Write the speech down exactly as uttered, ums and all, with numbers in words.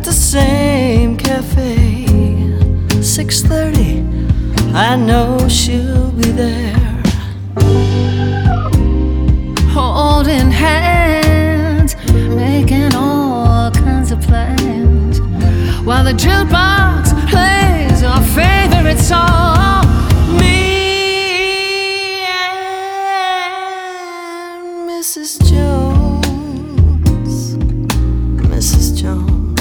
the same cafe, six thirty, I know she'll be there, holding hands, making all kinds of plans, while the jukebox plays our favorite song. Me and Missus